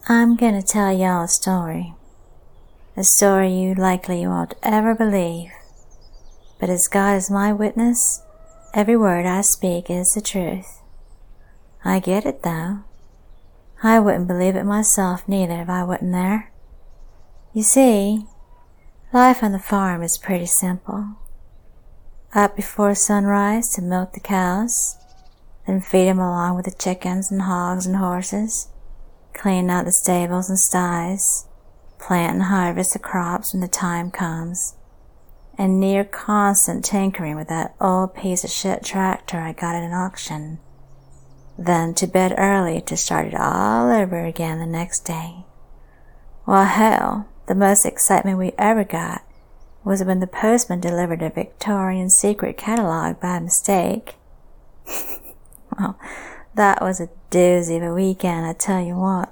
I'm gonna tell y'all a story. A story you likely won't ever believe. But as God is my witness, every word I speak is the truth. I get it, though. I wouldn't believe it myself neither if I wasn't there. You see, life on the farm is pretty simple. Up before sunrise to milk the cows, then feed 'em along with the chickens and hogs and horses, clean out the stables and sties, plant and harvest the crops when the time comes, and near constant tinkering with that old piece of shit tractor I got at an auction. Then to bed early to start it all over again the next day. Well, hell, the most excitement we ever got was when the postman delivered a Victorian Secret catalog by mistake. Well, that was a doozy of a weekend, I tell you what.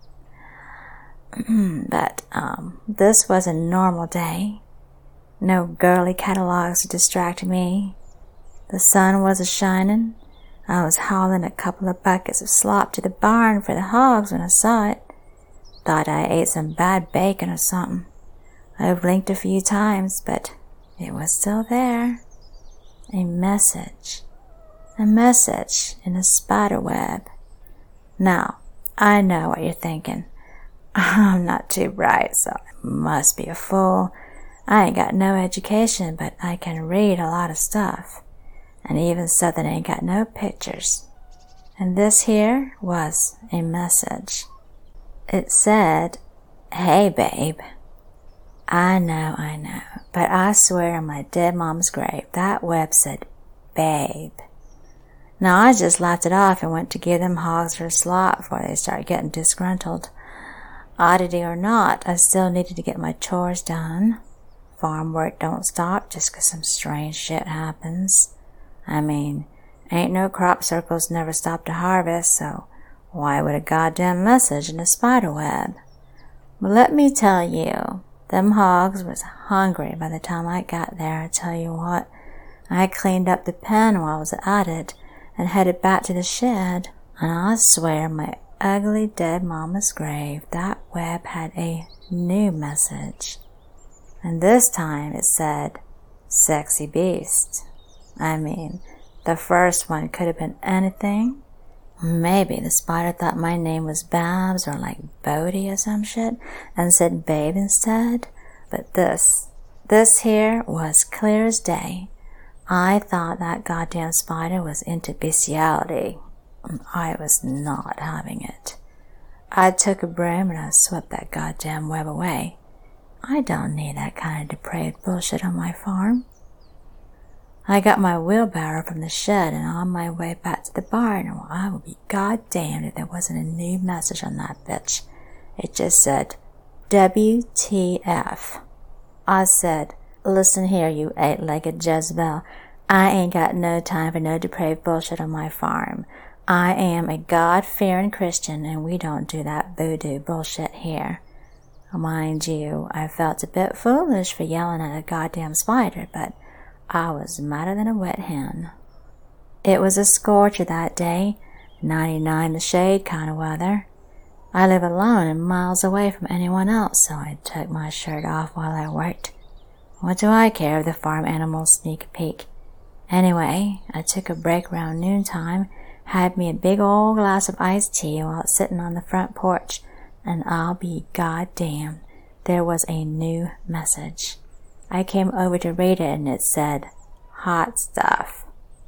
But, this was a normal day. No girly catalogs to distract me. The sun was a-shining. I was hauling a couple of buckets of slop to the barn for the hogs when I saw it. Thought I ate some bad bacon or something. I blinked a few times, but it was still there. A message. A message in a spider web. Now, I know what you're thinking. I'm not too bright, so I must be a fool. I ain't got no education, but I can read a lot of stuff. And even stuff that ain't got no pictures. And this here was a message. It said, "Hey, babe. I know, but I swear on my dead mom's grave, that web said, babe." Now, I just laughed it off and went to give them hogs their slop before they started getting disgruntled. Oddity or not, I still needed to get my chores done. Farm work don't stop just 'cause some strange shit happens. I mean, ain't no crop circles never stop to harvest, so why would a goddamn message in a spider web? But let me tell you, them hogs was hungry by the time I got there. I tell you what, I cleaned up the pen while I was at it and headed back to the shed, and I swear my ugly dead mama's grave, that web had a new message. And this time it said, "Sexy beast." I mean, the first one could have been anything. Maybe the spider thought my name was Babs or like Bodie or some shit and said babe instead. But this here was clear as day. I thought that goddamn spider was into bestiality. I was not having it. I took a broom and I swept that goddamn web away. I don't need that kind of depraved bullshit on my farm. I got my wheelbarrow from the shed and on my way back to the barn, and I would be goddamned if there wasn't a new message on that bitch. It just said, WTF. I said, "Listen here, you 8-legged Jezebel. I ain't got no time for no depraved bullshit on my farm. I am a God-fearing Christian, and we don't do that voodoo bullshit here." Mind you, I felt a bit foolish for yelling at a goddamn spider, but I was madder than a wet hen. It was a scorcher that day, 99 the shade kind of weather. I live alone and miles away from anyone else, so I took my shirt off while I worked. What do I care if the farm animals sneak a peek? Anyway, I took a break around noontime, had me a big old glass of iced tea while sitting on the front porch, and I'll be goddamned, there was a new message. I came over to read it and it said, "Hot stuff."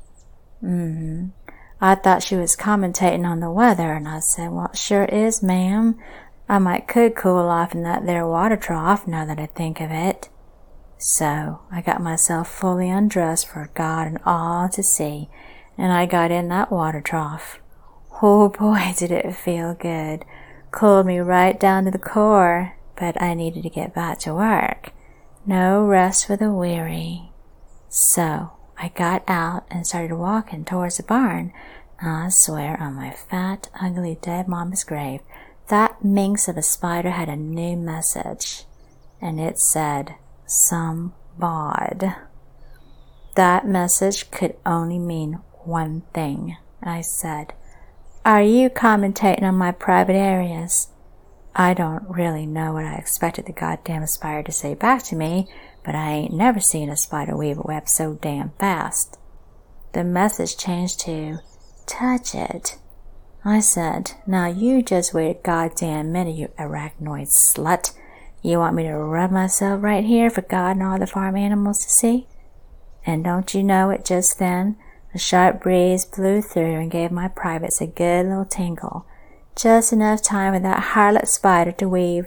I thought she was commentating on the weather, and I said, "Well, it sure is, ma'am. I could cool off in that there water trough now that I think of it." So I got myself fully undressed for God and all to see, and I got in that water trough. Oh boy, did it feel good. Cooled me right down to the core, but I needed to get back to work. No rest for the weary. So I got out and started walking towards the barn. I swear on my fat, ugly dead mama's grave, that minx of a spider had a new message. And it said, "Some bod." That message could only mean one thing. I said, "Are you commentating on my private areas?" I don't really know what I expected the goddamn spider to say back to me, but I ain't never seen a spider weave a web so damn fast. The message changed to, "Touch it." I said, "Now you just wait a goddamn minute, you arachnoid slut. You want me to rub myself right here for God and all the farm animals to see?" And don't you know it, just then, a sharp breeze blew through and gave my privates a good little tingle. Just enough time for that harlot spider to weave.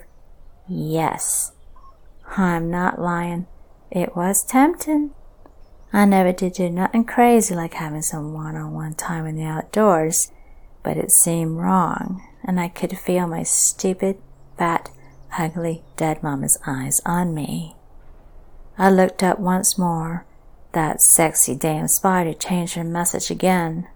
Yes, I'm not lying. It was tempting. I never did do nothing crazy like having some one-on-one time in the outdoors, but it seemed wrong, and I could feel my stupid, fat, ugly, dead mama's eyes on me. I looked up once more. That sexy damn spider changed her message again.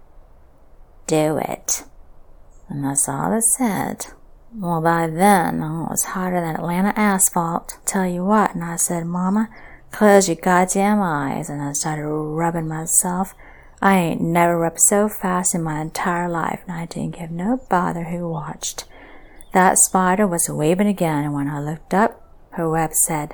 "Do it." And that's all it said. Well, by then, I was hotter than Atlanta asphalt. Tell you what, and I said, "Mama, close your goddamn eyes," and I started rubbing myself. I ain't never rubbed so fast in my entire life, and I didn't give no bother who watched. That spider was waving again, and when I looked up, her web said,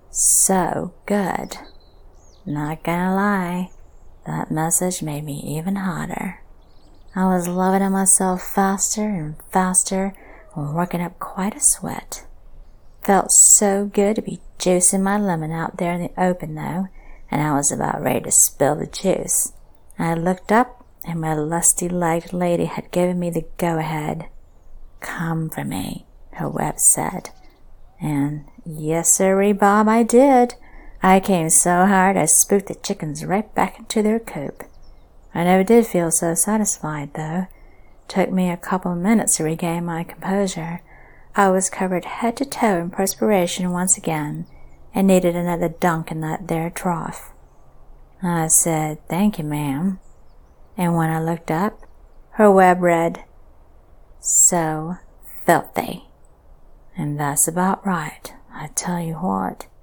"So good." Not gonna lie, that message made me even hotter. I was loving it myself faster and faster and working up quite a sweat. Felt so good to be juicing my lemon out there in the open though, and I was about ready to spill the juice. I looked up, and my lusty-legged lady had given me the go-ahead. "Come for me," her web said. And yes, sirree, Bob, I did. I came so hard I spooked the chickens right back into their coop. I never did feel so satisfied, though. Took me a couple of minutes to regain my composure. I was covered head to toe in perspiration once again, and needed another dunk in that there trough. I said, "Thank you, ma'am." And when I looked up, her web read, "So filthy." And that's about right. I tell you what,